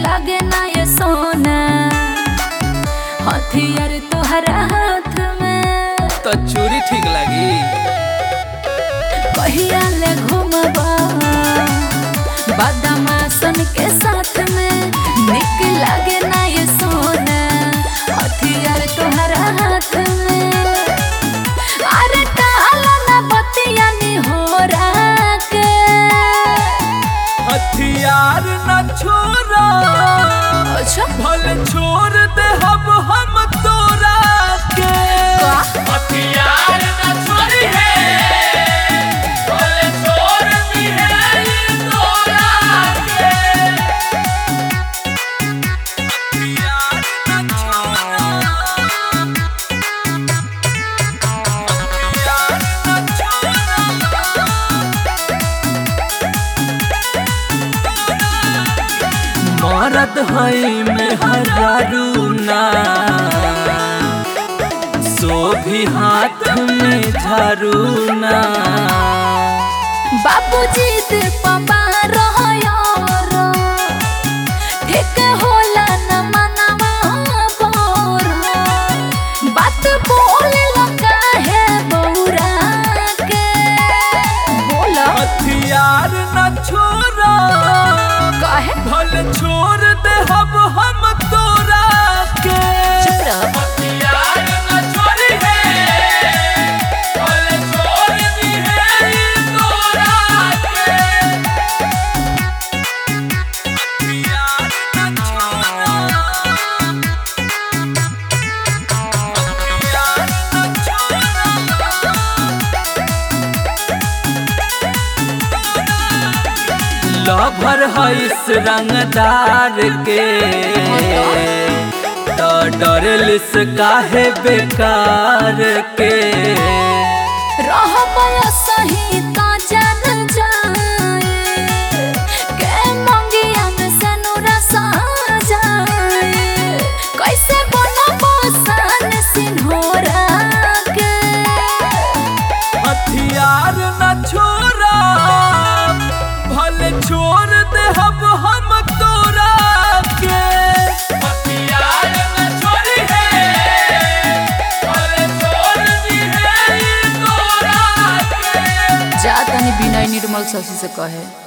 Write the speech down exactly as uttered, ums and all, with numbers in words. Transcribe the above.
लागे ना ये सोना, हथियार तोहरा हाथ में तो चोरी ठीक लगी। कहिया ले घूमबा बदमाशन के साथ में, निक लागे ना ये सोना, हथियार तोहरा हाथ में। अरे टाला ना बतिया नी हो रहा के, हथियार न छोरा, अच्छा भले छोड़ दे हम हम तोरा के। हथियार न छोड़ी है, भले छोड़ दी है ये तोरा के। हथियार न छोरा, हथियार न छोरा। मरद हई में हरारू ना, सो भी हाथ में झारू ना। बाबूजी दे पबा रहयार, ठीक होला न मनवा बोर, बात बोले लगा है बौरा के। बोला हथियार न छोरा, काहे भले छोड़ दे हम हम तोरा के। चुप रह। हथियार न छोड़ी है, भले छोड़ दी है ये तोरा के। हथियार न छोरा, हथियार न छोरा। लभर है इस रंगदार के, तो डरलिस काहे बेकार के। रहब सही तो जान जाए, के मंगिया में सनुरा सा जाए, कैसे बनब सन सिन्होरा के। हथियार न छोरा, भले छोड़ दे हम हम तोरा के। हथियार न छोड़ी है, भले छोड़ दी है ये तोरा के। जा तनी बिना निर्मल शशि से कहे।